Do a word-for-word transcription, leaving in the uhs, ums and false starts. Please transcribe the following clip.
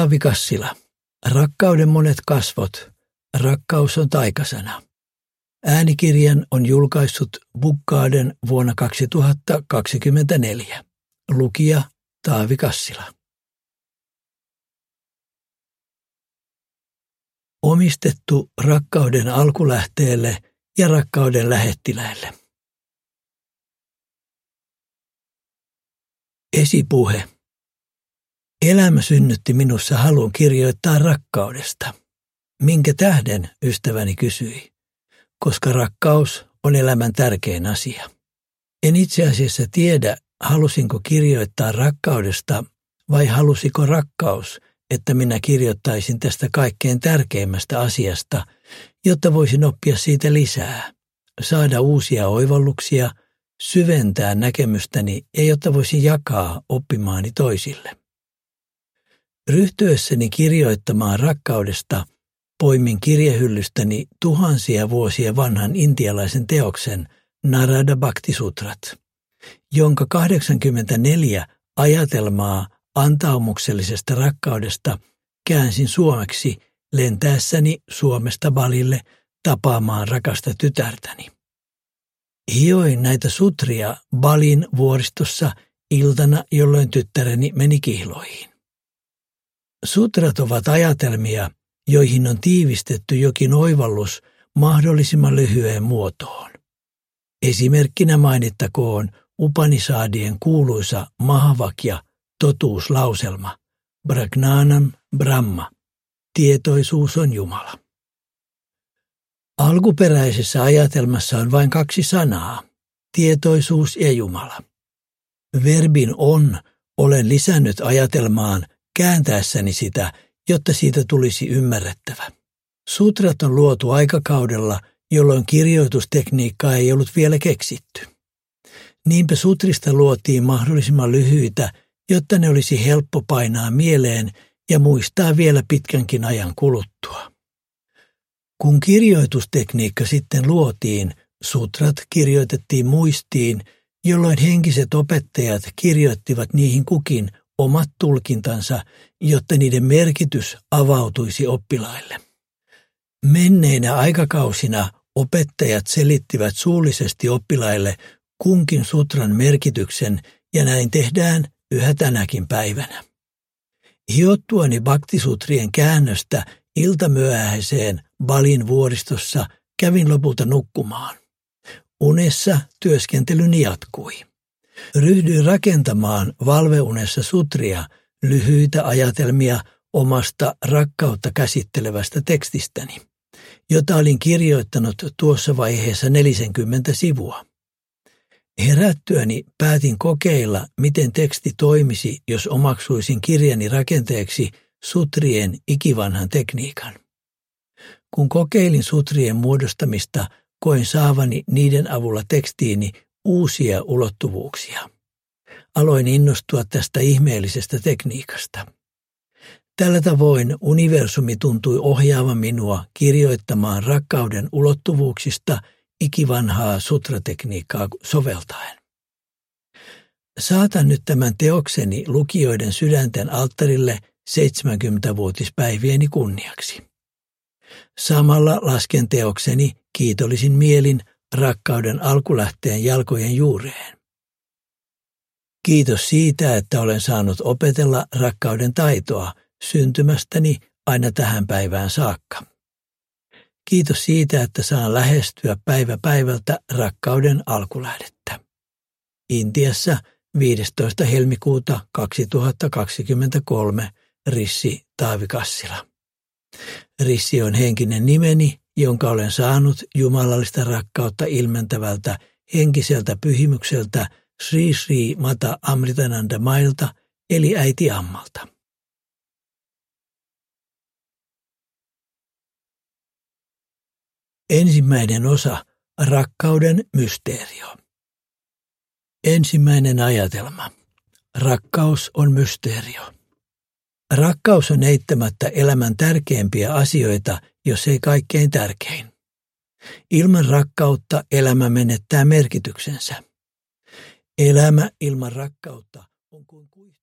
Taavi Kassila. Rakkauden monet kasvot. Rakkaus on taikasana. Äänikirjan on julkaissut Bukkaden vuonna kaksituhattakaksikymmentäneljä. Lukija Taavi Kassila. Omistettu rakkauden alkulähteelle ja rakkauden lähettiläille. Esipuhe. Elämä synnytti minussa halun kirjoittaa rakkaudesta. Minkä tähden, ystäväni kysyi, koska rakkaus on elämän tärkein asia. En itse asiassa tiedä, halusinko kirjoittaa rakkaudesta vai halusiko rakkaus, että minä kirjoittaisin tästä kaikkein tärkeimmästä asiasta, jotta voisin oppia siitä lisää, saada uusia oivalluksia, syventää näkemystäni ja jotta voisin jakaa oppimaani toisille. Ryhtyessäni kirjoittamaan rakkaudesta poimin kirjehyllystäni tuhansia vuosia vanhan intialaisen teoksen Narada Bhakti Sutrat, jonka kahdeksankymmentäneljä ajatelmaa antaumuksellisesta rakkaudesta käänsin suomeksi lentäessäni Suomesta Balille tapaamaan rakasta tytärtäni. Hioin näitä sutria Balin vuoristossa iltana, jolloin tyttäreni meni kihloihin. Sutrat ovat ajatelmia, joihin on tiivistetty jokin oivallus mahdollisimman lyhyeen muotoon. Esimerkkinä mainittakoon Upanishadien kuuluisa Mahavakya totuuslauselma, Pragnanam Brahma, tietoisuus on Jumala. Alkuperäisessä ajatelmassa on vain kaksi sanaa, tietoisuus ja Jumala. Verbin on olen lisännyt ajatelmaan kääntäessäni sitä, jotta siitä tulisi ymmärrettävä. Sutrat on luotu aikakaudella, jolloin kirjoitustekniikkaa ei ollut vielä keksitty. Niinpä sutrista luotiin mahdollisimman lyhyitä, jotta ne olisi helppo painaa mieleen ja muistaa vielä pitkänkin ajan kuluttua. Kun kirjoitustekniikka sitten luotiin, sutrat kirjoitettiin muistiin, jolloin henkiset opettajat kirjoittivat niihin kukin omat tulkintansa, jotta niiden merkitys avautuisi oppilaille. Menneinä aikakausina opettajat selittivät suullisesti oppilaille kunkin sutran merkityksen ja näin tehdään yhä tänäkin päivänä. Hiottuani bhaktisutrien käännöstä iltamyöhäiseen Balin vuoristossa kävin lopulta nukkumaan. Unessa työskentelyni jatkui. Ryhdyin rakentamaan valveunessa sutria, lyhyitä ajatelmia omasta rakkautta käsittelevästä tekstistäni, jota olin kirjoittanut tuossa vaiheessa nelisenkymmentä sivua. Herättyäni päätin kokeilla, miten teksti toimisi, jos omaksuisin kirjani rakenteeksi sutrien ikivanhan tekniikan. Kun kokeilin sutrien muodostamista, koin saavani niiden avulla tekstiini uusia ulottuvuuksia. Aloin innostua tästä ihmeellisestä tekniikasta. Tällä tavoin universumi tuntui ohjaavan minua kirjoittamaan rakkauden ulottuvuuksista ikivanhaa sutratekniikkaa soveltaen. Saatan nyt tämän teokseni lukijoiden sydänten alttarille seitsemänkymmenvuotispäivieni kunniaksi. Samalla lasken teokseni kiitollisin mielin rakkauden alkulähteen jalkojen juureen. Kiitos siitä, että olen saanut opetella rakkauden taitoa syntymästäni aina tähän päivään saakka. Kiitos siitä, että saan lähestyä päivä päivältä rakkauden alkulähdettä. Intiassa viidestoista helmikuuta kaksituhattakaksikymmentäkolme, Rissi Taavi Kassila. Rissi on henkinen nimeni, jonka olen saanut jumalallista rakkautta ilmentävältä henkiseltä pyhimykseltä Sri Sri Mata Amritananda Mailta eli äiti Ammalta. Ensimmäinen osa, rakkauden mysteerio. Ensimmäinen ajatelma. Rakkaus on mysteerio. Rakkaus on eittämättä elämän tärkeimpiä asioita, jos ei kaikkein tärkein. Ilman rakkautta elämä menettää merkityksensä. Elämä ilman rakkautta on kuin